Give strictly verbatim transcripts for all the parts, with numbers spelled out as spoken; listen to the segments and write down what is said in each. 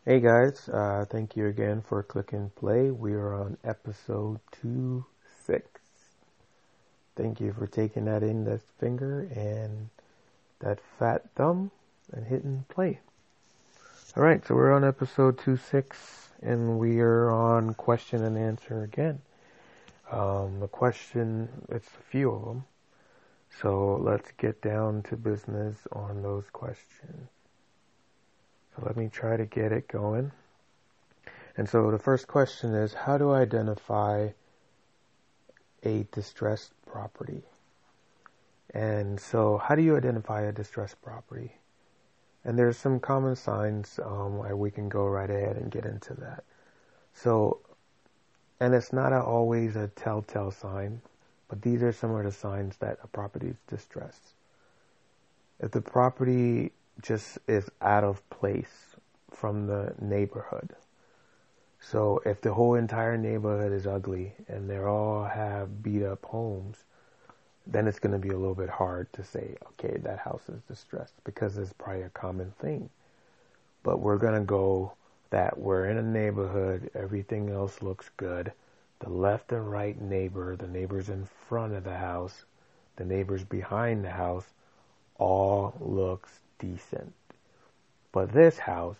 Hey guys, uh, thank you again for clicking play. We are on episode two six. Thank you for taking that in, that finger and that fat thumb and hitting play. Alright, so we're on episode two six and we are on question and answer again. Um, the question, it's a few of them. So let's get down to business on those questions. So let me try to get it going. And so the first question is, how do I identify a distressed property? And so how do you identify a distressed property? And there's some common signs, um, we can go right ahead and get into that. So, and it's not a, always a telltale sign, but these are some of the signs that a property is distressed. If the property just is out of place from the neighborhood, so if the whole entire neighborhood is ugly and they all have beat up homes, then it's going to be a little bit hard to say, okay, that house is distressed, because it's probably a common thing. But we're going to go that we're in a neighborhood, everything else looks good. The left and right neighbor, the neighbors in front of the house, the neighbors behind the house, all looks decent. But this house,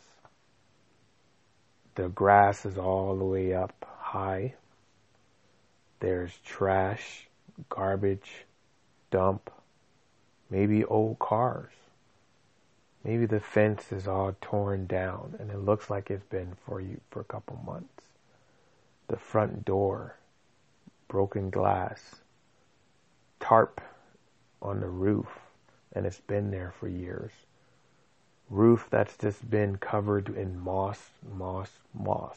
the grass is all the way up high. There's trash, garbage, dump, maybe old cars. Maybe the fence is all torn down and it looks like it's been for you for a couple months. The front door, broken glass, tarp on the roof, and it's been there for years. Roof that's just been covered in moss, moss, moss.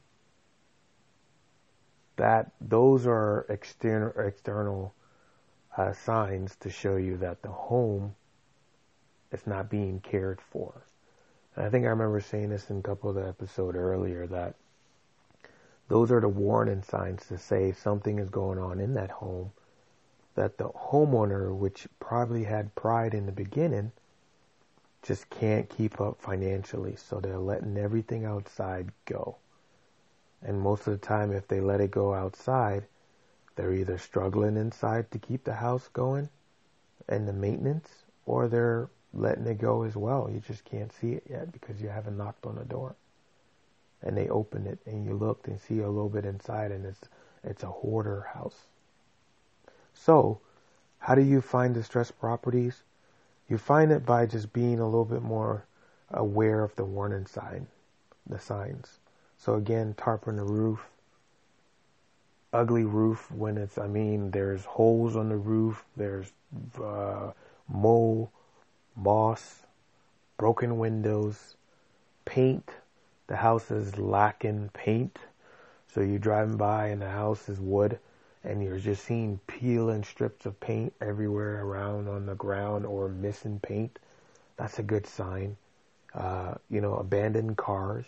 That those are external external uh, signs to show you that the home is not being cared for. And I think I remember saying this in a couple of the episodes earlier, that those are the warning signs to say something is going on in that home, that the homeowner, which probably had pride in the beginning, just can't keep up financially, so they're letting everything outside go. And most of the time, if they let it go outside, they're either struggling inside to keep the house going and the maintenance, or they're letting it go as well. You just can't see it yet because you haven't knocked on the door. And they open it and you look and see a little bit inside, and it's it's a hoarder house. So, how do you find distressed properties? You find it by just being a little bit more aware of the warning sign, the signs. So again, tarp on the roof, ugly roof when it's, I mean, there's holes on the roof, there's uh, mold, moss, broken windows, paint. The house is lacking paint. So you're driving by and the house is wood, and you're just seeing peeling strips of paint everywhere around on the ground, or missing paint. That's a good sign. Uh, you know, abandoned cars,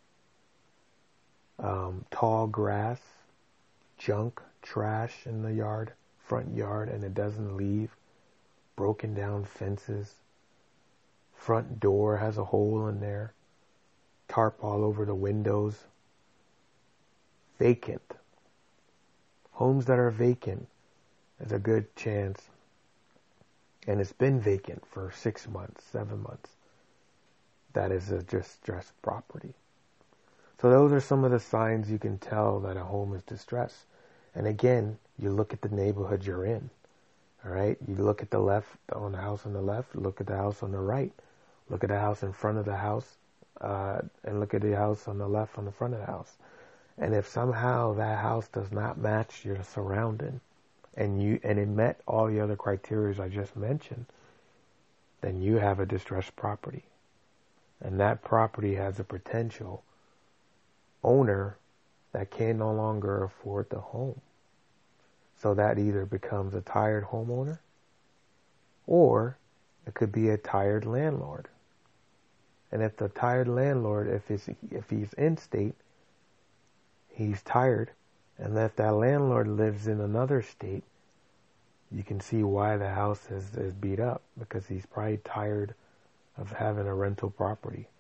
um, tall grass, junk, trash in the yard, front yard, and it doesn't leave. Broken down fences. Front door has a hole in there. Tarp all over the windows. Vacant. Homes that are vacant, there's a good chance, and it's been vacant for six months, seven months, that is a distressed property. So those are some of the signs you can tell that a home is distressed. And again, you look at the neighborhood you're in. All right, you look at the left, on the house on the left, look at the house on the right, look at the house in front of the house, uh, and look at the house on the left on the front of the house. And if somehow that house does not match your surrounding, and you and it met all the other criteria I just mentioned, then you have a distressed property. And that property has a potential owner that can no longer afford the home. So that either becomes a tired homeowner, or it could be a tired landlord. And if the tired landlord, if he's, if he's in state, he's tired, and if that landlord lives in another state, you can see why the house is, is beat up, because he's probably tired of having a rental property.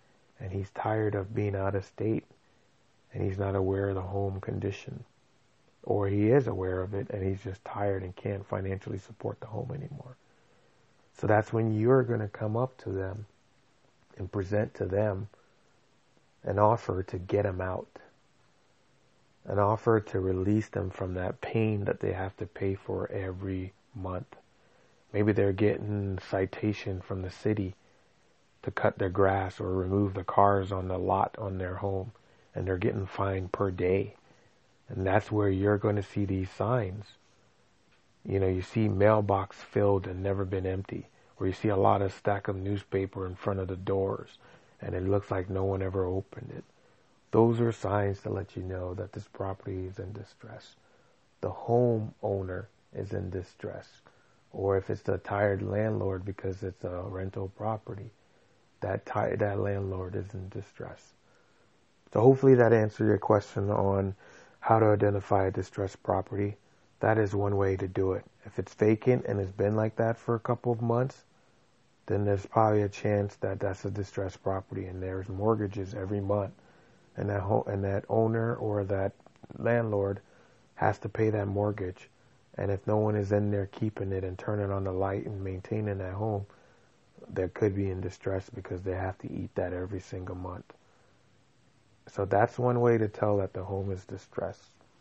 and he's tired of being out of state, and he's not aware of the home condition. Or he is aware of it, and he's just tired and can't financially support the home anymore. So that's when you're going to come up to them and present to them an offer to get them out. An offer to release them from that pain that they have to pay for every month. Maybe they're getting citation from the city to cut their grass or remove the cars on the lot on their home, and they're getting fined per day. And that's where you're going to see these signs. You know, you see mailbox filled and never been empty, or you see a lot of stack of newspaper in front of the doors, and it looks like no one ever opened it. Those are signs to let you know that this property is in distress. The homeowner is in distress. Or if it's the tired landlord because it's a rental property, that tired, that landlord is in distress. So hopefully that answered your question on how to identify a distressed property. That is one way to do it. If it's vacant and it's been like that for a couple of months, then there's probably a chance that that's a distressed property, and there's mortgages every month, and that ho- and that owner or that landlord has to pay that mortgage. And if no one is in there keeping it and turning on the light and maintaining that home, they could be in distress because they have to eat that every single month. So that's one way to tell that the home is distressed.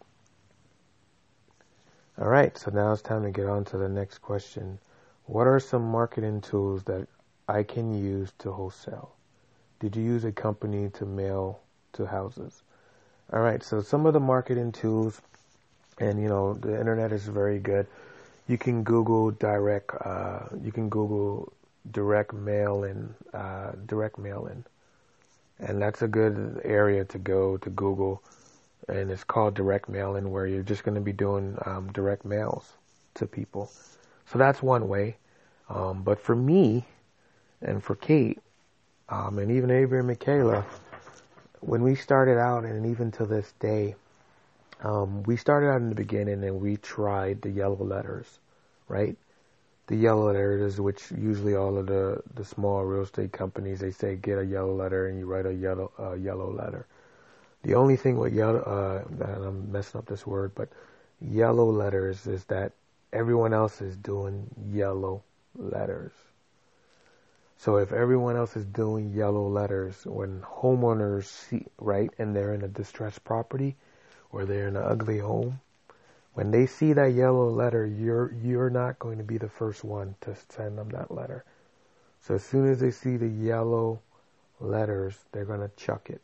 All right, so now it's time to get on to the next question. What are some marketing tools that I can use to wholesale? Did you use a company to mail to houses? All right, so some of the marketing tools, and you know, the internet is very good. You can Google direct, uh, you can Google direct mail in, uh, direct mail in. And that's a good area to go to Google. And it's called direct mail-in, where you're just going to be doing um, direct mails to people. So that's one way. Um, but for me and for Kate, um, and even Avery and Michaela, when we started out, and even to this day, um, we started out in the beginning and we tried the yellow letters, right? The yellow letters, which usually all of the, the small real estate companies, they say get a yellow letter and you write a yellow uh, yellow letter. The only thing with yellow, uh, and I'm messing up this word, but yellow letters is that everyone else is doing yellow letters. So if everyone else is doing yellow letters, when homeowners see, right, and they're in a distressed property or they're in an ugly home, when they see that yellow letter, you're you're not going to be the first one to send them that letter. So as soon as they see the yellow letters, they're going to chuck it.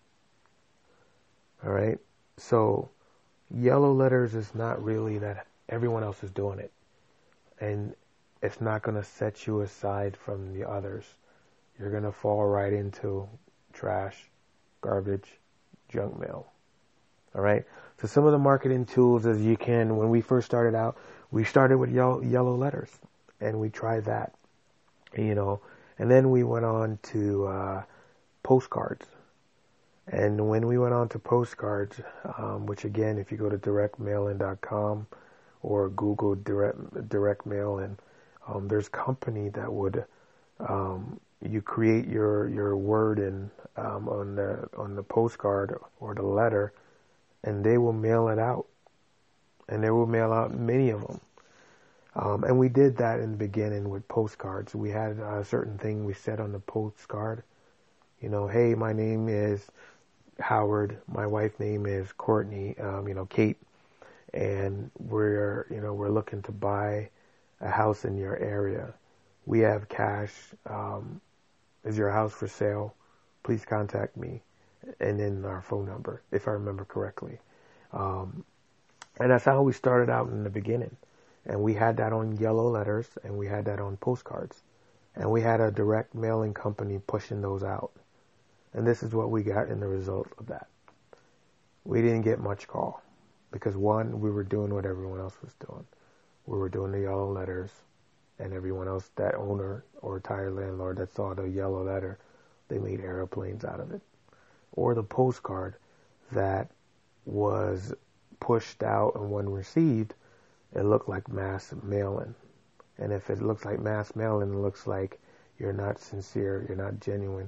All right? So yellow letters is not really that everyone else is doing it. And it's not going to set you aside from the others. You're going to fall right into trash, garbage, junk mail. All right. So some of the marketing tools is you can, when we first started out, we started with yellow, yellow letters, and we tried that, you know, and then we went on to uh, postcards. And when we went on to postcards, um, which again, if you go to direct mail in dot com or Google direct, direct mail in, um, there's a company that would, um, you create your, your word in, um, on the, on the postcard or the letter, and they will mail it out. And they will mail out many of them. Um, and we did that in the beginning with postcards. We had a certain thing we said on the postcard. You know, hey, my name is Howard. My wife's name is Courtney, um, you know, Kate. And we're, you know, we're looking to buy a house in your area. We have cash. Um, is your house for sale? Please contact me. And then our phone number, if I remember correctly. Um, and that's how we started out in the beginning. And we had that on yellow letters, and we had that on postcards. And we had a direct mailing company pushing those out. And this is what we got in the result of that. We didn't get much call. Because one, we were doing what everyone else was doing. We were doing the yellow letters. And everyone else, that owner or retired landlord that saw the yellow letter, they made airplanes out of it. Or the postcard that was pushed out and when received, it looked like mass mailing. And if it looks like mass mailing, it looks like you're not sincere, you're not genuine,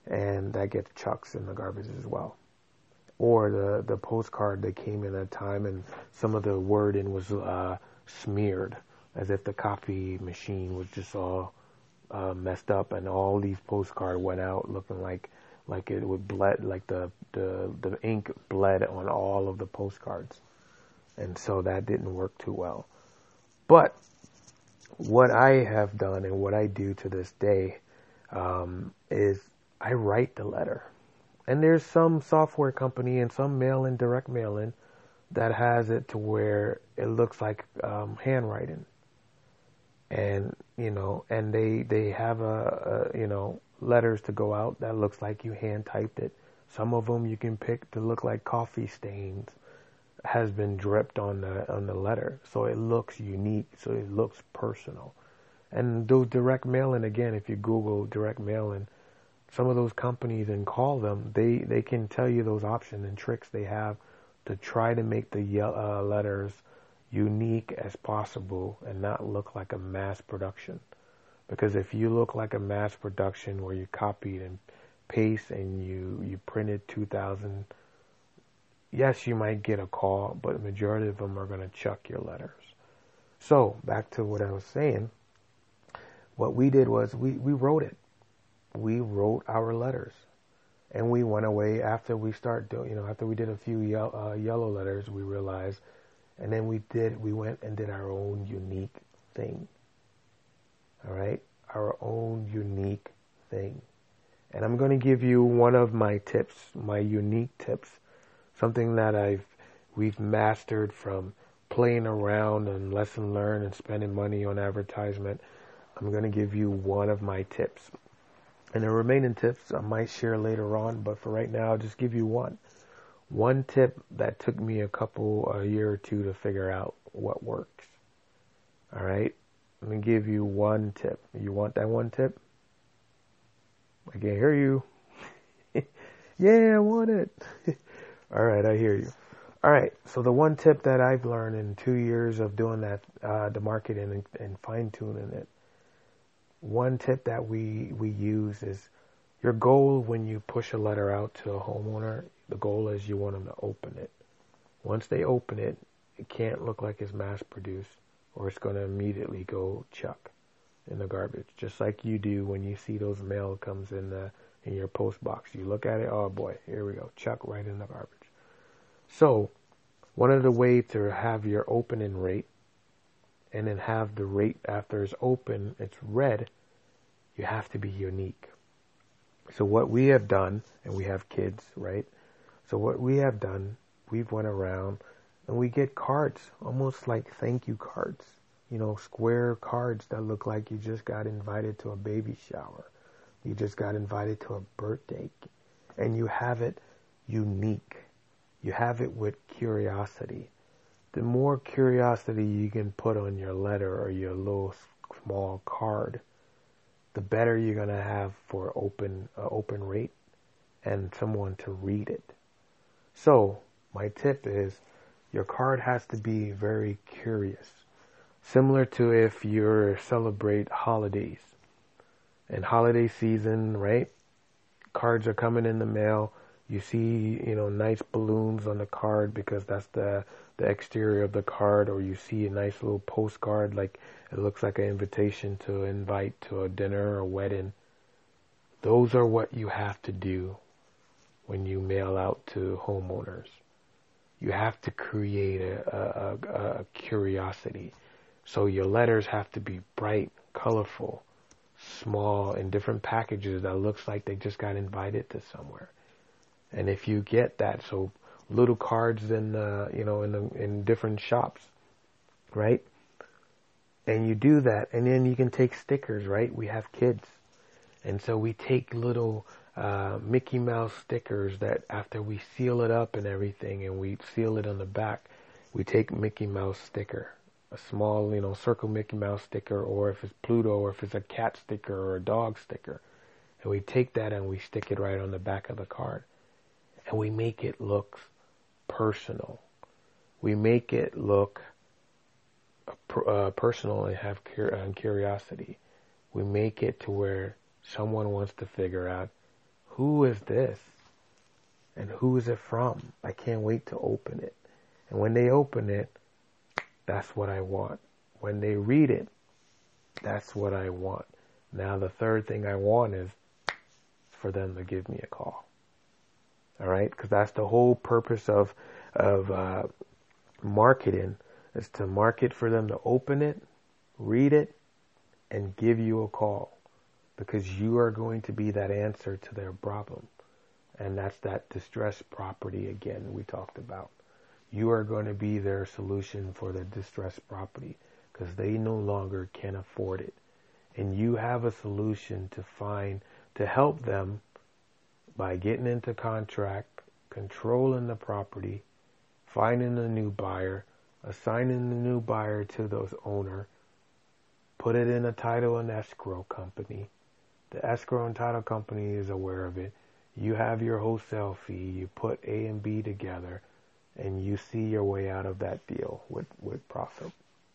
and that gets chucked in the garbage as well. Or the, the postcard that came in at a time and some of the wording was uh, smeared, as if the copy machine was just all uh, messed up, and all these postcards went out looking like like it would bled, like the, the the ink bled on all of the postcards, and so that didn't work too well. But what I have done and what I do to this day um, is I write the letter. And there's some software company and some mail-in, direct mail-in, that has it to where it looks like um, handwriting. And, you know, and they, they have, a, a, you know, letters to go out that looks like you hand-typed it. Some of them you can pick to look like coffee stains has been dripped on the, on the letter. So it looks unique, so it looks personal. And those direct mail-in, again, if you Google direct mail-in, some of those companies and call them, they, they can tell you those options and tricks they have to try to make the uh, letters unique as possible and not look like a mass production. Because if you look like a mass production where you copied and paste and you, you printed two thousand, yes, you might get a call, but the majority of them are going to chuck your letters. So back to what I was saying, what we did was we, we wrote it. We wrote our letters, and we went away after we start doing, you know, after we did a few ye- uh, yellow letters, we realized, and then we did, we went and did our own unique thing. All right. Our own unique thing. And I'm going to give you one of my tips, my unique tips, something that I've, we've mastered from playing around and lesson learned and spending money on advertisement. I'm going to give you one of my tips. And the remaining tips I might share later on, but for right now, I'll just give you one. One tip that took me a couple, a year or two to figure out what works. All right? Let me give you one tip. You want that one tip? I can't hear you. Yeah, I want it. All right, I hear you. All right, so the one tip that I've learned in two years of doing that, uh, the marketing and, and fine-tuning it, one tip that we, we use is your goal when you push a letter out to a homeowner, the goal is you want them to open it. Once they open it, it can't look like it's mass-produced or it's going to immediately go chuck in the garbage. Just like you do when you see those mail comes in the in your post box. You look at it, oh boy, here we go, chuck right in the garbage. So one of the ways to have your opening rate and then have the rate after it's open, it's read, you have to be unique. So what we have done, and we have kids, right? So what we have done, we've went around and we get cards, almost like thank you cards. You know, square cards that look like you just got invited to a baby shower. You just got invited to a birthday. And you have it unique. You have it with curiosity. The more curiosity you can put on your letter or your little small card, the better you're going to have for open uh, open rate and someone to read it. So my tip is your card has to be very curious. Similar to if you celebrate holidays. And holiday season, right? Cards are coming in the mail. You see, you know, nice balloons on the card because that's the the exterior of the card, or you see a nice little postcard like it looks like an invitation to invite to a dinner or a wedding. Those are what you have to do when you mail out to homeowners. You have to create a, a, a, a curiosity. So your letters have to be bright, colorful, small, in different packages that looks like they just got invited to somewhere. And if you get that, so little cards in, uh, you know, in the, in different shops, right? And you do that, and then you can take stickers, right? We have kids, and so we take little uh, Mickey Mouse stickers that after we seal it up and everything, and we seal it on the back, we take Mickey Mouse sticker, a small, you know, circle Mickey Mouse sticker, or if it's Pluto, or if it's a cat sticker or a dog sticker, and we take that and we stick it right on the back of the card, and we make it look personal. We make it look uh, personal and have cur- uh, curiosity. We make it to where someone wants to figure out who is this? And who is it from? I can't wait to open it. And when they open it, that's what I want. When they read it, that's what I want. Now the third thing I want is for them to give me a call. All right? Because that's the whole purpose of, of uh, marketing, is to market for them to open it, read it, and give you a call. Because you are going to be that answer to their problem. And that's that distressed property again we talked about. You are going to be their solution for the distressed property because they no longer can afford it. And you have a solution to find, to help them by getting into contract, controlling the property, finding a new buyer, assigning the new buyer to those owner, put it in a title and escrow company. The escrow and title company is aware of it. You have your wholesale fee, you put A and B together, and you see your way out of that deal with, with profit.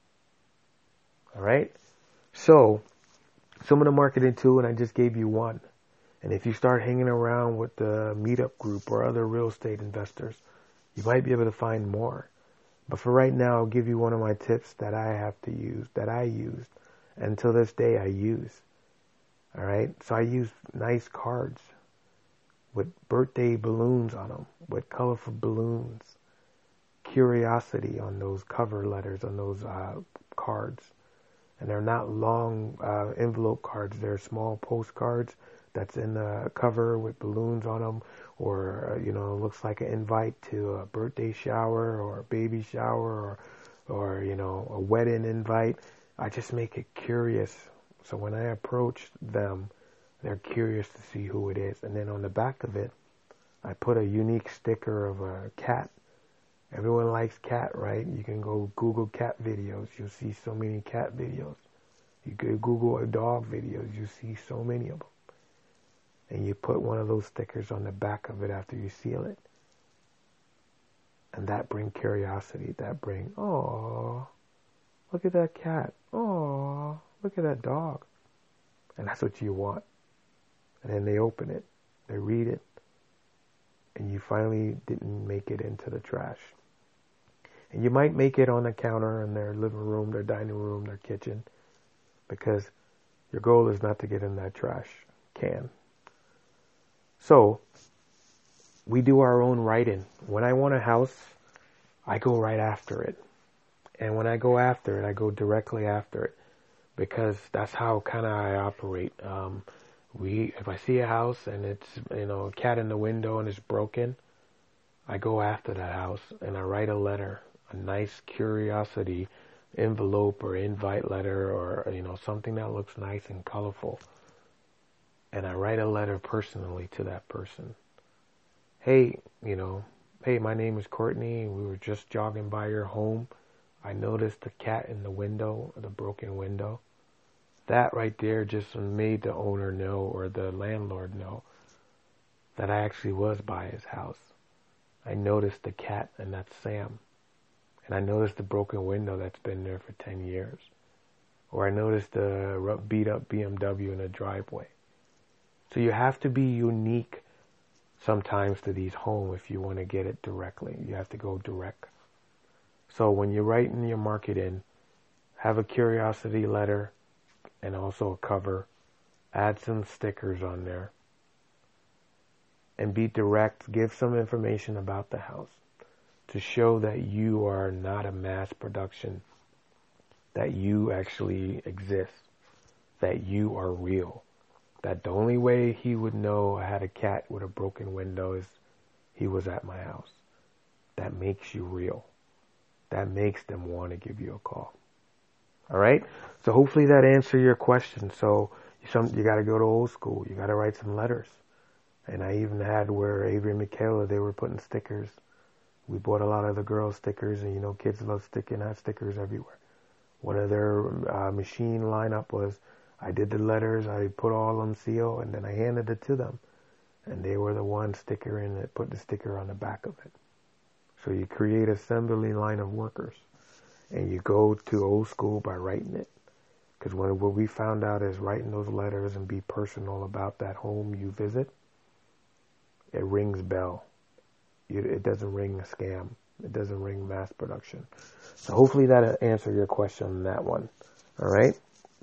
All right? So, some of the marketing too, and I just gave you one. And if you start hanging around with the meetup group or other real estate investors, you might be able to find more. But for right now, I'll give you one of my tips that I have to use, that I used, and to this day I use. All right? So I use nice cards with birthday balloons on them, with colorful balloons, curiosity on those cover letters, on those uh, cards. And they're not long uh, envelope cards. They're small postcards that's in the cover with balloons on them, or, uh, you know, looks like an invite to a birthday shower or a baby shower or, or, you know, a wedding invite. I just make it curious. So when I approach them, they're curious to see who it is. And then on the back of it, I put a unique sticker of a cat. Everyone likes cat, right? You can go Google cat videos. You'll see so many cat videos. You could Google a dog videos. You see so many of them. And you put one of those stickers on the back of it after you seal it. And that brings curiosity. That brings, oh, look at that cat. Oh, look at that dog. And that's what you want. And then they open it, they read it, and you finally didn't make it into the trash. And you might make it on the counter in their living room, their dining room, their kitchen, because your goal is not to get in that trash can. So, we do our own writing. When I want a house, I go right after it. And when I go after it, I go directly after it, because that's how kind of I operate. Um, We, if I see a house and it's, you know, a cat in the window and it's broken, I go after that house and I write a letter, a nice curiosity envelope or invite letter or, you know, something that looks nice and colorful. And I write a letter personally to that person. Hey, you know, hey, my name is Courtney. We were just jogging by your home. I noticed the cat in the window, the broken window. That right there just made the owner know, or the landlord know, that I actually was by his house. I noticed the cat, and that's Sam. And I noticed the broken window that's been there for ten years. Or I noticed the beat up B M W in the driveway. So you have to be unique sometimes to these homes if you want to get it directly. You have to go direct. So when you're writing your marketing, have a curiosity letter, and also a cover, add some stickers on there, and be direct, give some information about the house to show that you are not a mass production, that you actually exist, that you are real, that the only way he would know I had a cat with a broken window is he was at my house. That makes you real. That makes them want to give you a call. All right. So hopefully that answered your question. So some, you got to go to old school. You got to write some letters. And I even had where Avery and Michaela, they were putting stickers. We bought a lot of the girls' stickers, and you know, kids love sticking out stickers everywhere. One of their uh, machine lineup was, I did the letters, I put all of them seal, and then I handed it to them. And they were the one sticker in it, put the sticker on the back of it. So you create an assembly line of workers. And you go to old school by writing it. Because what we found out is writing those letters and be personal about that home you visit, it rings bell. It doesn't ring a scam. It doesn't ring mass production. So hopefully that'll answer your question on that one. All right.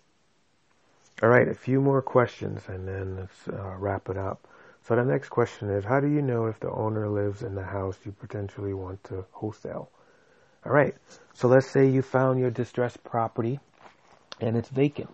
All right. A few more questions and then let's uh, wrap it up. So the next question is, how do you know if the owner lives in the house you potentially want to wholesale? All right. So let's say you found your distressed property and it's vacant,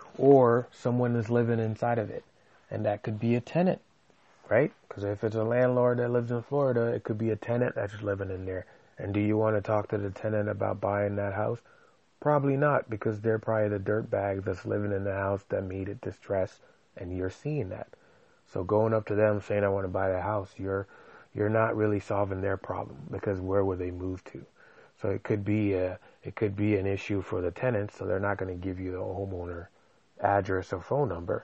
or someone is living inside of it, and that could be a tenant. Right? Because if it's a landlord that lives in Florida, it could be a tenant that's living in there. And do you want to talk to the tenant about buying that house? Probably not, because they're probably the dirtbag that's living in the house that made it distressed, and you're seeing that. So going up to them saying, I want to buy the house, you're you're not really solving their problem, because where would they move to? So it could be a it could be an issue for the tenant, so they're not going to give you the homeowner address or phone number.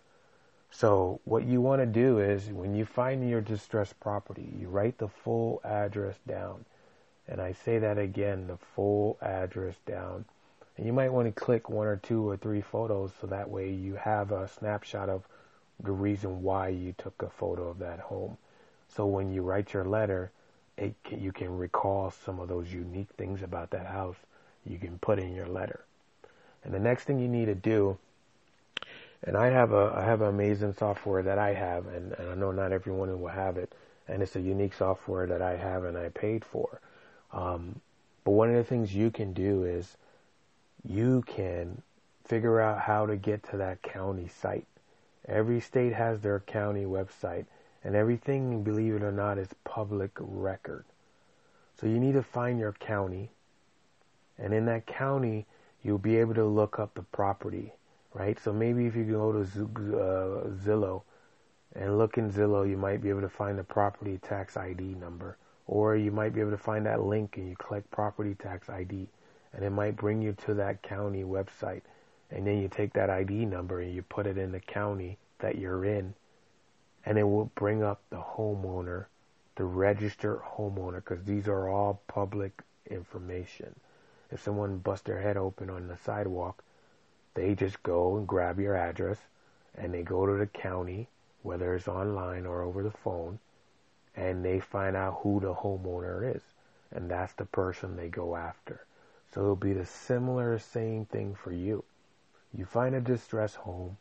So what you want to do is, when you find your distressed property, you write the full address down. And I say that again, the full address down. And you might want to click one or two or three photos, so that way you have a snapshot of the reason why you took a photo of that home. So when you write your letter, it can, you can recall some of those unique things about that house you can put in your letter. And the next thing you need to do, and I have a I have an amazing software that I have, and, and I know not everyone will have it, and it's a unique software that I have and I paid for. Um, but one of the things you can do is you can figure out how to get to that county site. Every state has their county website, and everything, believe it or not, is public record. So you need to find your county, and in that county, you'll be able to look up the property. Right? So maybe if you go to uh, Zillow and look in Zillow, you might be able to find the property tax I D number. Or you might be able to find that link and you click property tax I D. And it might bring you to that county website. And then you take that I D number and you put it in the county that you're in. And it will bring up the homeowner, the registered homeowner, because these are all public information. If someone busts their head open on the sidewalk, they just go and grab your address, and they go to the county, whether it's online or over the phone, and they find out who the homeowner is. And that's the person they go after. So it'll be the similar same thing for you. You find a distressed home,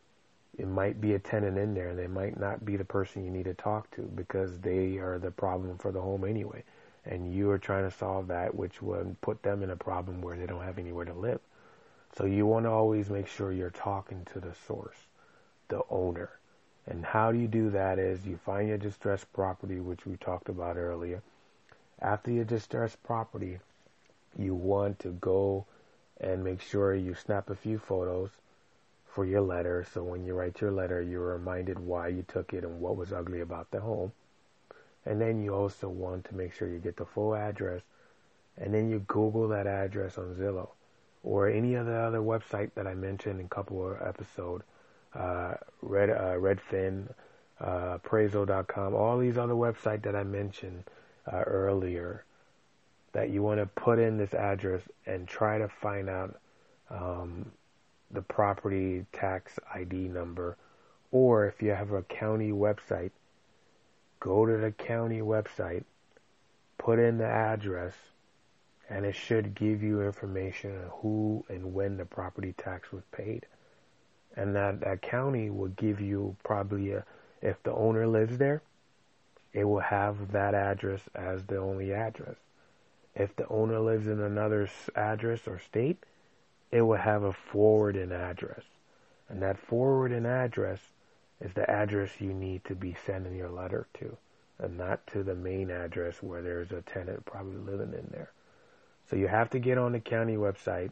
it might be a tenant in there, and they might not be the person you need to talk to, because they are the problem for the home anyway. And you are trying to solve that, which would put them in a problem where they don't have anywhere to live. So you want to always make sure you're talking to the source, the owner. And how do you do that is you find your distressed property, which we talked about earlier. After your distressed property, you want to go and make sure you snap a few photos for your letter. So when you write your letter, you're reminded why you took it and what was ugly about the home. And then you also want to make sure you get the full address. And then you Google that address on Zillow, or any other other website that I mentioned in a couple of episodes, uh, Red, uh, Redfin, uh, appraisal dot com, all these other websites that I mentioned uh, earlier, that you want to put in this address and try to find out um, the property tax I D number. Or if you have a county website, go to the county website, put in the address, and it should give you information on who and when the property tax was paid. And that, that county will give you probably, a, if the owner lives there, it will have that address as the only address. If the owner lives in another address or state, it will have a forwarding address. And that forwarding address is the address you need to be sending your letter to, and not to the main address where there's a tenant probably living in there. So you have to get on the county website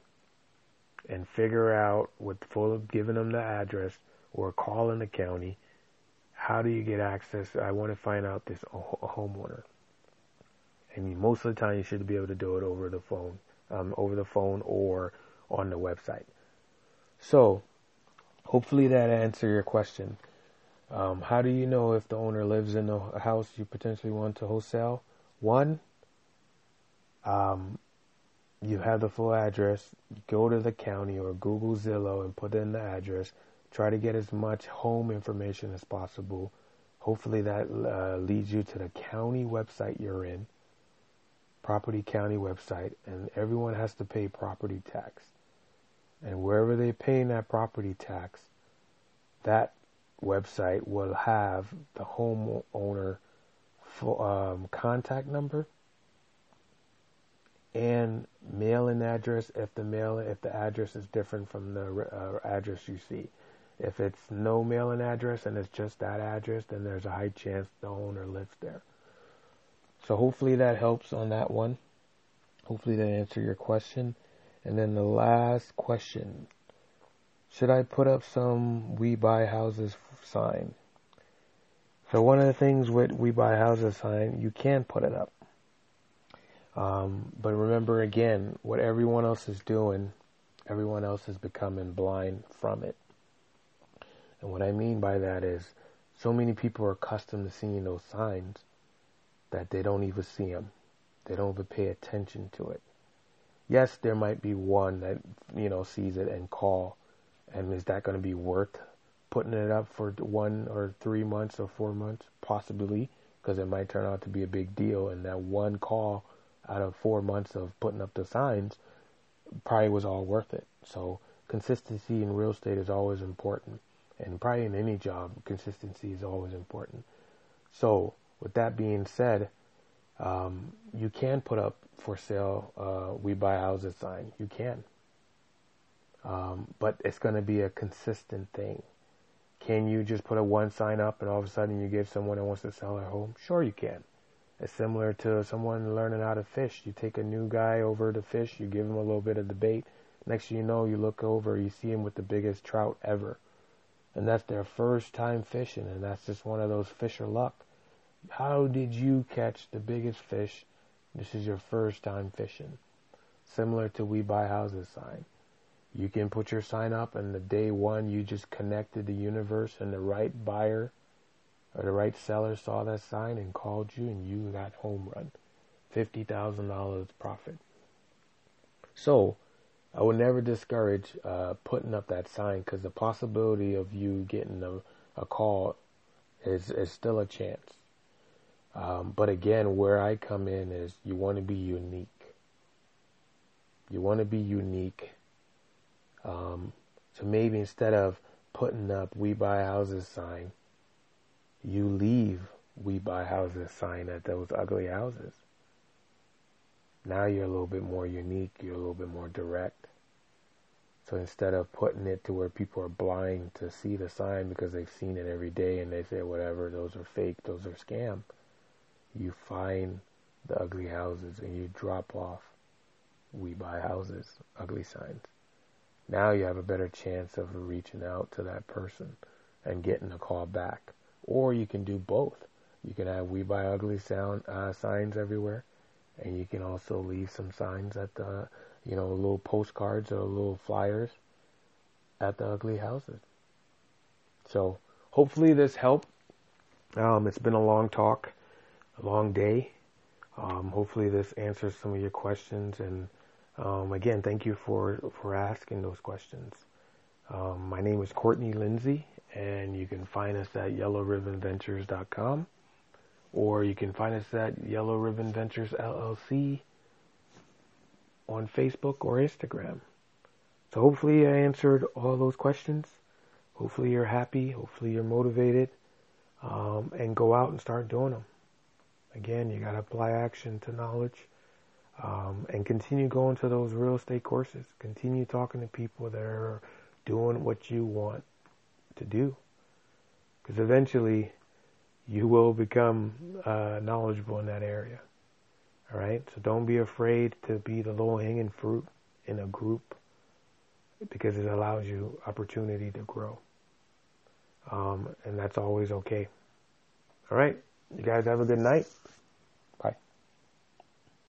and figure out, with full of giving them the address or calling the county, how do you get access? I want to find out this homeowner. And most of the time you should be able to do it over the phone, um, over the phone or on the website. So hopefully that answered your question. Um, how do you know if the owner lives in a house you potentially want to wholesale? One, um, you have the full address. Go to the county or Google Zillow and put in the address. Try to get as much home information as possible. Hopefully that uh, leads you to the county website you're in, property county website, and everyone has to pay property tax. And wherever they're paying that property tax, that website will have the homeowner um, contact number and mail-in address if the mail if the address is different from the uh, address you see. If it's no mail-in address and it's just that address, then there's a high chance the owner lives there. So hopefully that helps on that one. Hopefully that answered your question. And then the last question: should I put up some "We Buy Houses" sign? So one of the things with "We Buy Houses" sign, you can put it up. Um, but remember again, what everyone else is doing, everyone else is becoming blind from it. And what I mean by that is, so many people are accustomed to seeing those signs that they don't even see them. They don't even pay attention to it. Yes, there might be one that, you know, sees it and call. And is that going to be worth putting it up for one or three months or four months? Possibly, because it might turn out to be a big deal. And that one call out of four months of putting up the signs probably was all worth it. So consistency in real estate is always important. And probably in any job, consistency is always important. So with that being said, um, you can put up for sale uh, "We Buy Houses" sign. You can. Um, but it's going to be a consistent thing. Can you just put a one sign up and all of a sudden you give someone that wants to sell their home? Sure you can. It's similar to someone learning how to fish. You take a new guy over to fish, you give him a little bit of the bait. Next thing you know, you look over, you see him with the biggest trout ever. And that's their first time fishing, and that's just one of those fisher luck. How did you catch the biggest fish? This is your first time fishing. Similar to "We Buy Houses" sign. You can put your sign up, and the day one you just connected the universe, and the right buyer or the right seller saw that sign and called you, and you got home run. fifty thousand dollars profit. So I would never discourage uh, putting up that sign, because the possibility of you getting a, a call is, is still a chance. Um, but again, where I come in is you want to be unique. You want to be unique. Um, so maybe instead of putting up "We Buy Houses" sign, you leave "We Buy Houses" sign at those ugly houses. Now you're a little bit more unique. You're a little bit more direct. So instead of putting it to where people are blind to see the sign because they've seen it every day and they say, whatever, those are fake, those are scam, you find the ugly houses and you drop off "We Buy Houses" ugly signs. Now you have a better chance of reaching out to that person and getting a call back. Or you can do both. You can have "We Buy Ugly" sound uh, signs everywhere, and you can also leave some signs at the, you know, little postcards or little flyers at the ugly houses. So hopefully this helped. Um, it's been a long talk, a long day. Um, hopefully this answers some of your questions. And um, again, thank you for, for asking those questions. Um, my name is Courtney Lindsay, and you can find us at yellow ribbon ventures dot com, or you can find us at Yellow Ribbon Ventures L L C on Facebook or Instagram. So hopefully I answered all those questions. Hopefully you're happy. Hopefully you're motivated. Um, and go out and start doing them. Again, you got to apply action to knowledge. Um, and continue going to those real estate courses. Continue talking to people that are doing what you want to do. Because eventually you will become uh, knowledgeable in that area. All right? So don't be afraid to be the low-hanging fruit in a group, because it allows you opportunity to grow. Um, and that's always okay. All right? You guys have a good night.